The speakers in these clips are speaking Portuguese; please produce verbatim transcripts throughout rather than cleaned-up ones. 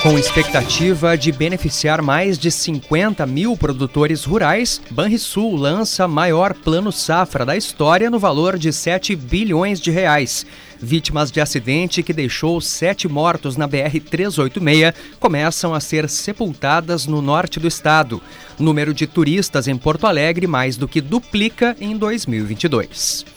Com expectativa de beneficiar mais de cinquenta mil produtores rurais, Banrisul lança maior plano safra da história no valor de sete bilhões de reais. Vítimas de acidente que deixou sete mortos na B R trezentos e oitenta e seis começam a ser sepultadas no norte do estado. O número de turistas em Porto Alegre mais do que duplica em dois mil e vinte e dois.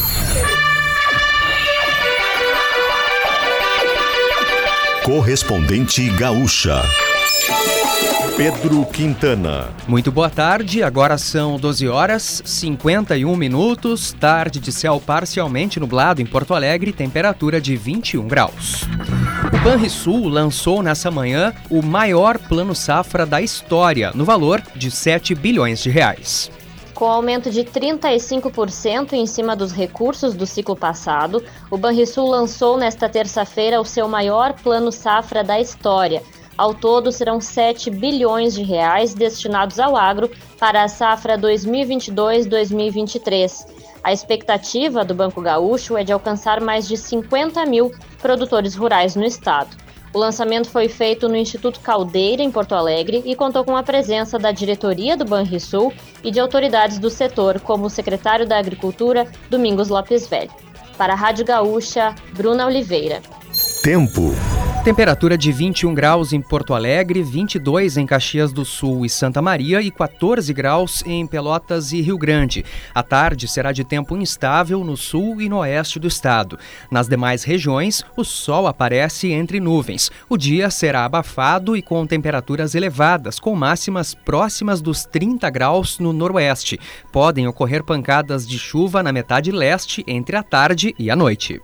Correspondente Gaúcha, Pedro Quintana. Muito boa tarde, agora são doze horas, cinquenta e um minutos, tarde de céu parcialmente nublado em Porto Alegre, temperatura de vinte e um graus. O Banrisul lançou nessa manhã o maior plano safra da história, no valor de sete bilhões de reais. Com aumento de trinta e cinco por cento em cima dos recursos do ciclo passado, o Banrisul lançou nesta terça-feira o seu maior plano safra da história. Ao todo, serão sete bilhões de reais destinados ao agro para a safra dois mil e vinte e dois a dois mil e vinte e três. A expectativa do Banco Gaúcho é de alcançar mais de cinquenta mil produtores rurais no estado. O lançamento foi feito no Instituto Caldeira, em Porto Alegre, e contou com a presença da diretoria do Banrisul e de autoridades do setor, como o secretário da Agricultura, Domingos Lopes Velho. Para a Rádio Gaúcha, Bruna Oliveira. Tempo. Temperatura de vinte e um graus em Porto Alegre, vinte e dois em Caxias do Sul e Santa Maria e quatorze graus em Pelotas e Rio Grande. A tarde será de tempo instável no sul e no oeste do estado. Nas demais regiões, o sol aparece entre nuvens. O dia será abafado e com temperaturas elevadas, com máximas próximas dos trinta graus no noroeste. Podem ocorrer pancadas de chuva na metade leste entre a tarde e a noite.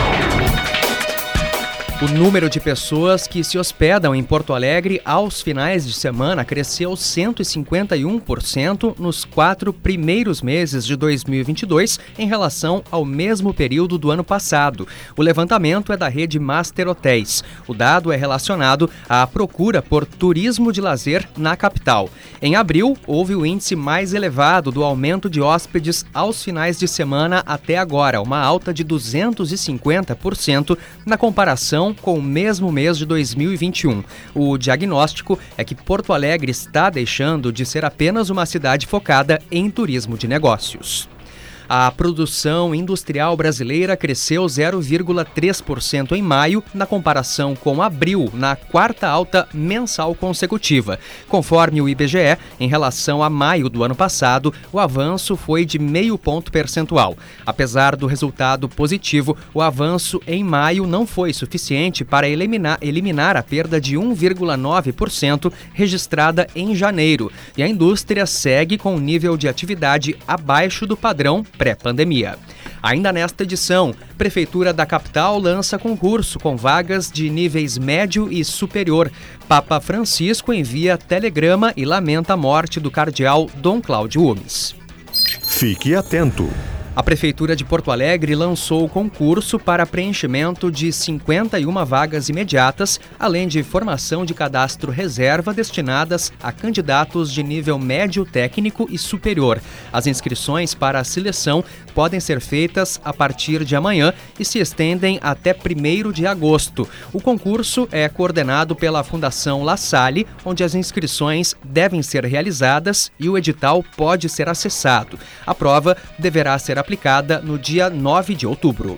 O número de pessoas que se hospedam em Porto Alegre aos finais de semana cresceu cento e cinquenta e um por cento nos quatro primeiros meses de dois mil e vinte e dois em relação ao mesmo período do ano passado. O levantamento é da rede Master Hotéis. O dado é relacionado à procura por turismo de lazer na capital. Em abril, houve o índice mais elevado do aumento de hóspedes aos finais de semana até agora, uma alta de duzentos e cinquenta por cento na comparação com o mesmo mês de dois mil e vinte e um. O diagnóstico é que Porto Alegre está deixando de ser apenas uma cidade focada em turismo de negócios. A produção industrial brasileira cresceu zero vírgula três por cento em maio, na comparação com abril, na quarta alta mensal consecutiva. Conforme o I B G E, em relação a maio do ano passado, o avanço foi de meio ponto percentual. Apesar do resultado positivo, o avanço em maio não foi suficiente para eliminar, eliminar a perda de um vírgula nove por cento registrada em janeiro, e a indústria segue com um nível de atividade abaixo do padrão pré-pandemia. Ainda nesta edição, Prefeitura da capital lança concurso com vagas de níveis médio e superior. Papa Francisco envia telegrama e lamenta a morte do cardeal Dom Cláudio Umes. Fique atento. A Prefeitura de Porto Alegre lançou o concurso para preenchimento de cinquenta e uma vagas imediatas, além de formação de cadastro reserva destinadas a candidatos de nível médio técnico e superior. As inscrições para a seleção podem ser feitas a partir de amanhã e se estendem até primeiro de agosto. O concurso é coordenado pela Fundação La Salle, onde as inscrições devem ser realizadas e o edital pode ser acessado. A prova deverá ser aplicada no dia nove de outubro.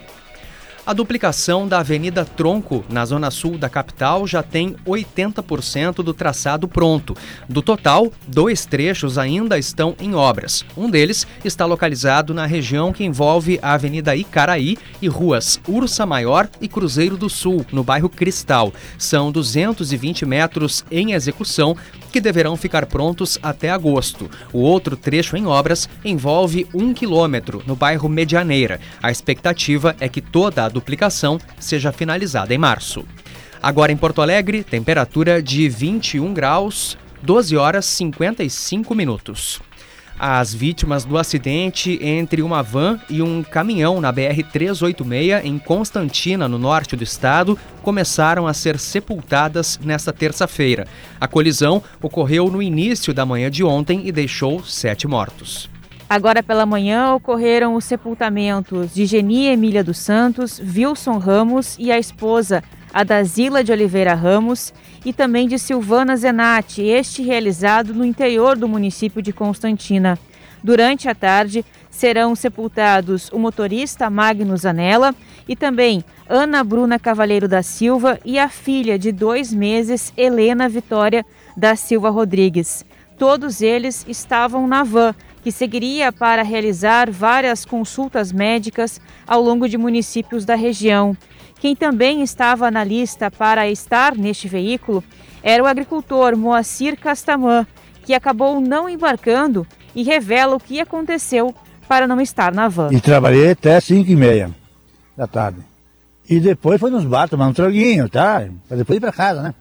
A duplicação da Avenida Tronco, na zona sul da capital, já tem oitenta por cento do traçado pronto. Do total, dois trechos ainda estão em obras. Um deles está localizado na região que envolve a Avenida Icaraí e ruas Ursa Maior e Cruzeiro do Sul, no bairro Cristal. São duzentos e vinte metros em execução, que deverão ficar prontos até agosto. O outro trecho em obras envolve um quilômetro, no bairro Medianeira. A expectativa é que toda a duplicação seja finalizada em março. Agora em Porto Alegre, temperatura de vinte e um graus, doze horas e cinquenta e cinco minutos. As vítimas do acidente entre uma van e um caminhão na B R trezentos e oitenta e seis, em Constantina, no norte do estado, começaram a ser sepultadas nesta terça-feira. A colisão ocorreu no início da manhã de ontem e deixou sete mortos. Agora pela manhã ocorreram os sepultamentos de Geni Emília dos Santos, Wilson Ramos e a esposa, a da Zila de Oliveira Ramos e também de Silvana Zenatti, este realizado no interior do município de Constantina. Durante a tarde, serão sepultados o motorista Magno Zanella e também Ana Bruna Cavalheiro da Silva e a filha de dois meses, Helena Vitória da Silva Rodrigues. Todos eles estavam na van, que seguiria para realizar várias consultas médicas ao longo de municípios da região. Quem também estava na lista para estar neste veículo era o agricultor Moacir Castamã, que acabou não embarcando e revela o que aconteceu para não estar na van. E trabalhei até cinco e meia da tarde. E depois foi nos bar tomar um traguinho, tá? Para depois ir para casa, né?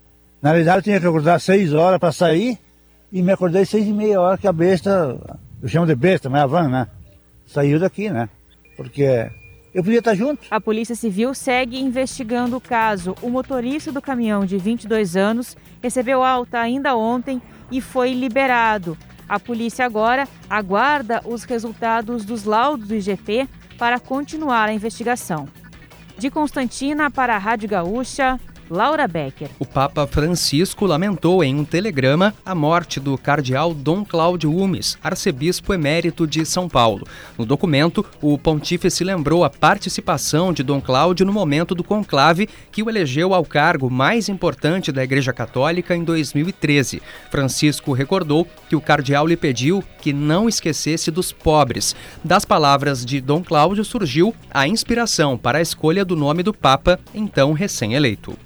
Na verdade eu tinha que acordar seis horas para sair e me acordei seis e meia hora que a besta, eu chamo de besta, mas é a van, né? Saiu daqui, né? Porque eu podia estar junto. A Polícia Civil segue investigando o caso. O motorista do caminhão de vinte e dois anos recebeu alta ainda ontem e foi liberado. A polícia agora aguarda os resultados dos laudos do I G P para continuar a investigação. De Constantina para a Rádio Gaúcha, Laura Becker. O Papa Francisco lamentou em um telegrama a morte do cardeal Dom Cláudio Umes, arcebispo emérito de São Paulo. No documento, o pontífice lembrou a participação de Dom Cláudio no momento do conclave que o elegeu ao cargo mais importante da Igreja Católica em dois mil e treze. Francisco recordou que o cardeal lhe pediu que não esquecesse dos pobres. Das palavras de Dom Cláudio surgiu a inspiração para a escolha do nome do Papa, então recém-eleito.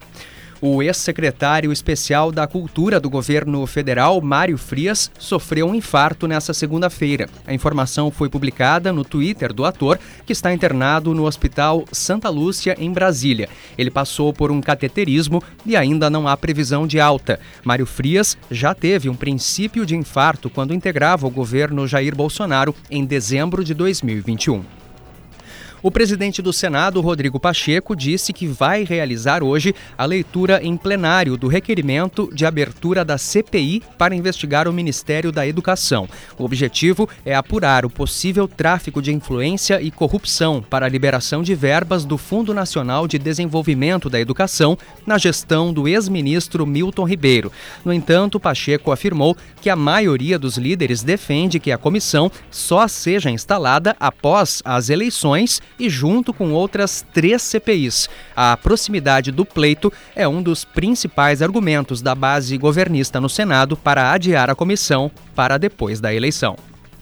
O ex-secretário especial da Cultura do governo federal, Mário Frias, sofreu um infarto nesta segunda-feira. A informação foi publicada no Twitter do ator, que está internado no Hospital Santa Lúcia, em Brasília. Ele passou por um cateterismo e ainda não há previsão de alta. Mário Frias já teve um princípio de infarto quando integrava o governo Jair Bolsonaro em dezembro de dois mil e vinte e um. O presidente do Senado, Rodrigo Pacheco, disse que vai realizar hoje a leitura em plenário do requerimento de abertura da C P I para investigar o Ministério da Educação. O objetivo é apurar o possível tráfico de influência e corrupção para a liberação de verbas do Fundo Nacional de Desenvolvimento da Educação na gestão do ex-ministro Milton Ribeiro. No entanto, Pacheco afirmou que a maioria dos líderes defende que a comissão só seja instalada após as eleições e junto com outras três C P Is. A proximidade do pleito é um dos principais argumentos da base governista no Senado para adiar a comissão para depois da eleição.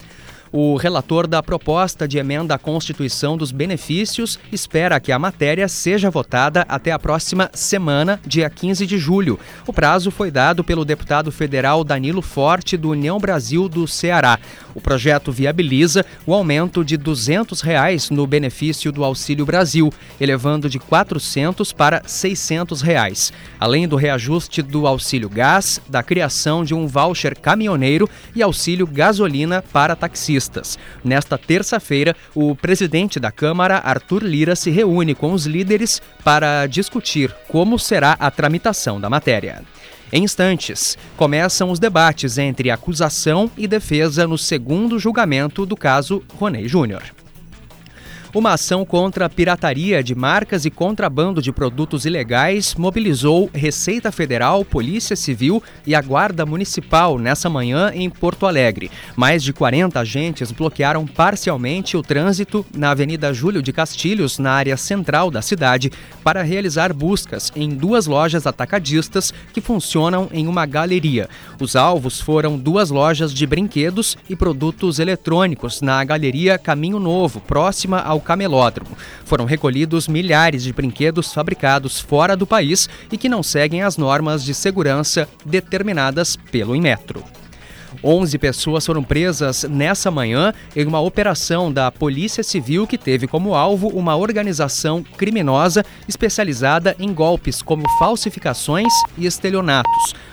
O relator da proposta de emenda à Constituição dos Benefícios espera que a matéria seja votada até a próxima semana, dia quinze de julho. O prazo foi dado pelo deputado federal Danilo Forte, do União Brasil do Ceará. O projeto viabiliza o aumento de duzentos reais no benefício do Auxílio Brasil, elevando de quatrocentos para seiscentos reais. Além do reajuste do auxílio gás, da criação de um voucher caminhoneiro e auxílio gasolina para taxistas. Nesta terça-feira, o presidente da Câmara, Arthur Lira, se reúne com os líderes para discutir como será a tramitação da matéria. Em instantes, começam os debates entre acusação e defesa no segundo julgamento do caso Ronei Júnior. Uma ação contra a pirataria de marcas e contrabando de produtos ilegais mobilizou Receita Federal, Polícia Civil e a Guarda Municipal nessa manhã em Porto Alegre. Mais de quarenta agentes bloquearam parcialmente o trânsito na Avenida Júlio de Castilhos, na área central da cidade, para realizar buscas em duas lojas atacadistas que funcionam em uma galeria. Os alvos foram duas lojas de brinquedos e produtos eletrônicos na Galeria Caminho Novo, próxima ao Camelódromo. Foram recolhidos milhares de brinquedos fabricados fora do país e que não seguem as normas de segurança determinadas pelo Inmetro. onze pessoas foram presas nessa manhã em uma operação da Polícia Civil que teve como alvo uma organização criminosa especializada em golpes como falsificações e estelionatos.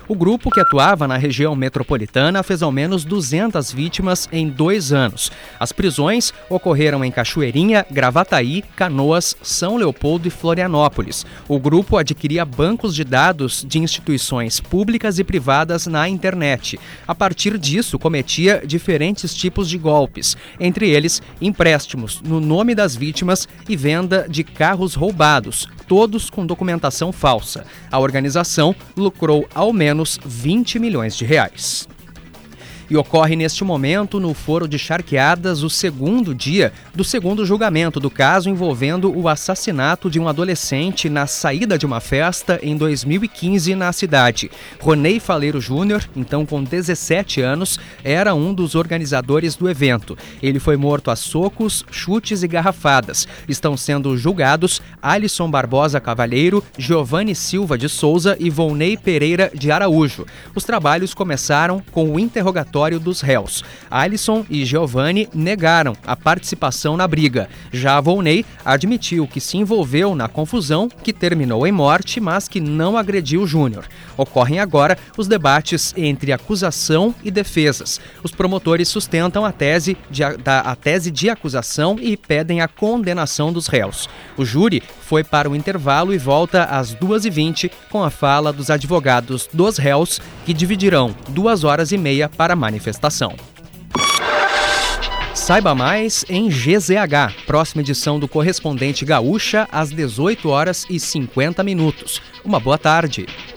O grupo, que atuava na região metropolitana, fez ao menos duzentas vítimas em dois anos. As prisões ocorreram em Cachoeirinha, Gravataí, Canoas, São Leopoldo e Florianópolis. O grupo adquiria bancos de dados de instituições públicas e privadas na internet. A partir disso, cometia diferentes tipos de golpes, entre eles empréstimos no nome das vítimas e venda de carros roubados, todos com documentação falsa. A organização lucrou ao menos vinte milhões de reais. E ocorre neste momento, no Foro de Charqueadas, o segundo dia do segundo julgamento do caso envolvendo o assassinato de um adolescente na saída de uma festa em dois mil e quinze na cidade. Ronei Faleiro Júnior, então com dezessete anos, era um dos organizadores do evento. Ele foi morto a socos, chutes e garrafadas. Estão sendo julgados Alisson Barbosa Cavalheiro, Giovanni Silva de Souza e Volney Pereira de Araújo. Os trabalhos começaram com o interrogatório dos réus. Alisson e Giovanni negaram a participação na briga. Já Volney admitiu que se envolveu na confusão, que terminou em morte, mas que não agrediu Júnior. Ocorrem agora os debates entre acusação e defesas. Os promotores sustentam a tese de, da, a tese de acusação e pedem a condenação dos réus. O júri foi para o intervalo e volta às duas e vinte com a fala dos advogados dos réus, que dividirão duas horas e meia para a manifestação. Saiba mais em G Z H, próxima edição do Correspondente Gaúcha, às dezoito horas e cinquenta minutos. Uma boa tarde.